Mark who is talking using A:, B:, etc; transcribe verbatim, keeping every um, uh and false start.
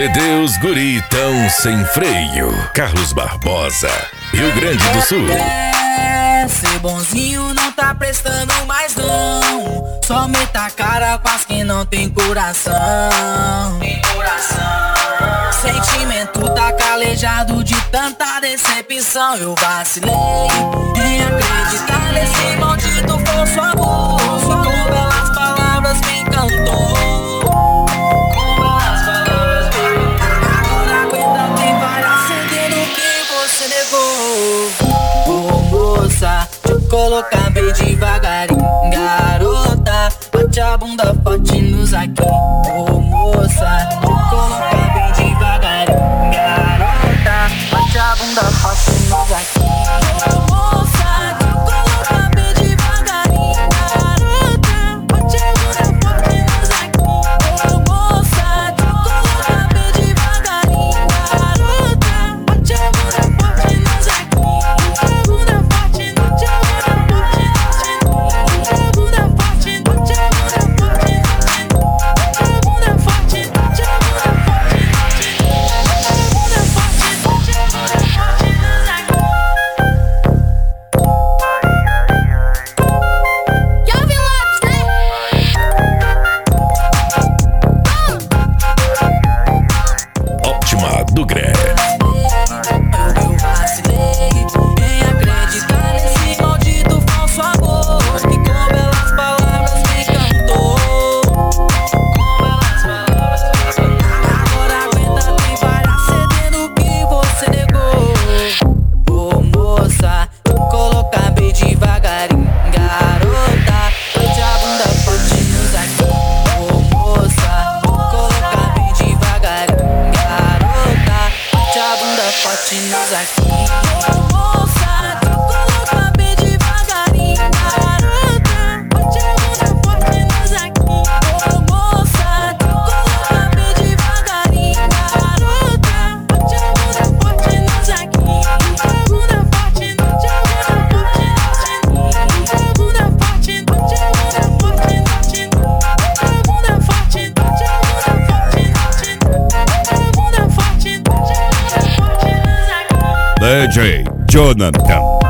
A: C D Os Guri Tão Sem Freio. Carlos Barbosa, Rio Grande do Sul.
B: É, ser bonzinho não tá prestando mais não. Só meta a cara com as que não tem coração. Tem coração. Sentimento tá calejado de tanta decepção. Eu vacilei em acreditar nesse maldito falso amor. Com belas palavras me encantou. Com belas palavras me encantou. Agora aguenta, quem vai acender o que você negou. Ô moça, te colocar bem devagarinho. Garota, bate a bunda forte nos aqui. Ô moça, te colocar bem devagarinho. Garota, bate a bunda forte nos aqui. Ô moça, te colocar bem devagarinho. Garota, bate a bunda forte nos aqui. Ô moça, te colocar bem devagarinho. Garota, bate a bunda forte nos aqui. Bate a bunda forte, bate a bunda forte, bate a bunda forte, bate a bunda forte, bate a bunda forte, bate a bunda forte, bate a bunda forte, bate a bunda forte, bate a bunda forte nos aqui.
A: Ótima do Gré.
B: Eu vacilei em acreditar nesse maldito falso amor que com belas palavras me encantou. Com belas palavras me encantou. Agora aguenta, quem vai acender no que você negou. Ô moça, te colocar bem devagarinho. Garota, bate a bunda forte nos aqui. Ô moça, te colocar bem devagarinho. Garota, bate a bunda forte nos aqui. Ô moça, te colocar bem devagarinho. Garota, bate a bunda forte nos aqui. Ô moça, te colocar bem devagarinho. Garota, bate a bunda forte nos aqui. Bate a bunda forte, bate a bunda forte, bate a bunda forte, bate a bunda forte, bate a bunda forte, bate a bunda forte, bate a bunda forte, bate a bunda forte, bate a bunda forte nos aqui.
A: D J Jonathan.